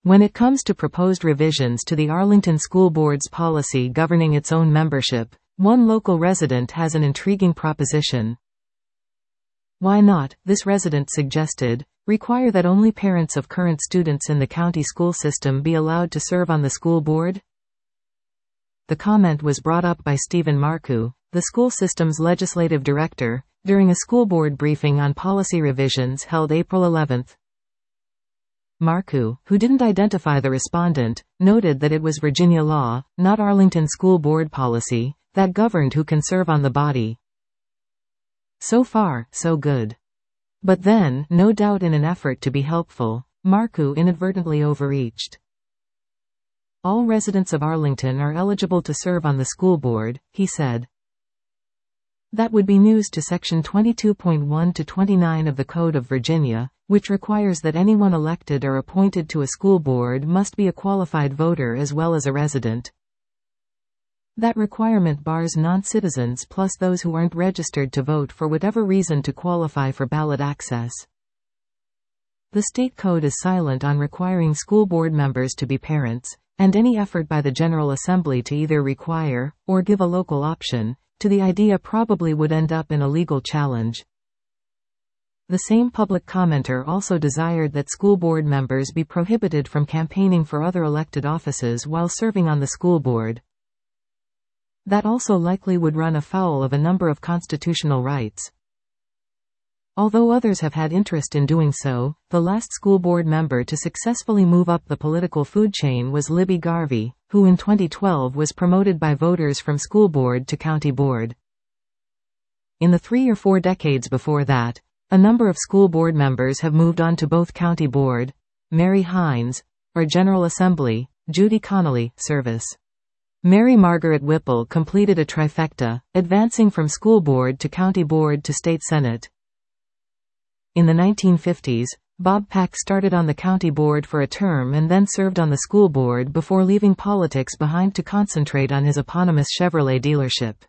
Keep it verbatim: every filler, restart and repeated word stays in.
When it comes to proposed revisions to the Arlington School Board's policy governing its own membership, one local resident has an intriguing proposition. Why not, this resident suggested, require that only parents of current students in the county school system be allowed to serve on the school board? The comment was brought up by Stephen Marcoux, the school system's legislative director, during a school board briefing on policy revisions held April eleventh. Marcoux, who didn't identify the respondent, noted that it was Virginia law, not Arlington School Board policy, that governed who can serve on the body. So far, so good. But then, no doubt in an effort to be helpful, Marcoux inadvertently overreached. All residents of Arlington are eligible to serve on the school board, he said. That would be news to Section twenty-two point one to twenty-nine of the Code of Virginia, which requires that anyone elected or appointed to a school board must be a qualified voter as well as a resident. That requirement bars non-citizens plus those who aren't registered to vote for whatever reason to qualify for ballot access. The state code is silent on requiring school board members to be parents, and any effort by the General Assembly to either require, or give a local option, to the idea probably would end up in a legal challenge. The same public commenter also desired that school board members be prohibited from campaigning for other elected offices while serving on the school board. That also likely would run afoul of a number of constitutional rights. Although others have had interest in doing so, the last school board member to successfully move up the political food chain was Libby Garvey, who in twenty twelve was promoted by voters from school board to county board. In the three or four decades before that, a number of school board members have moved on to both county board, Mary Hines, or General Assembly, Judy Connolly, service. Mary Margaret Whipple completed a trifecta, advancing from school board to county board to state senate. In the nineteen fifties, Bob Pack started on the county board for a term and then served on the school board before leaving politics behind to concentrate on his eponymous Chevrolet dealership.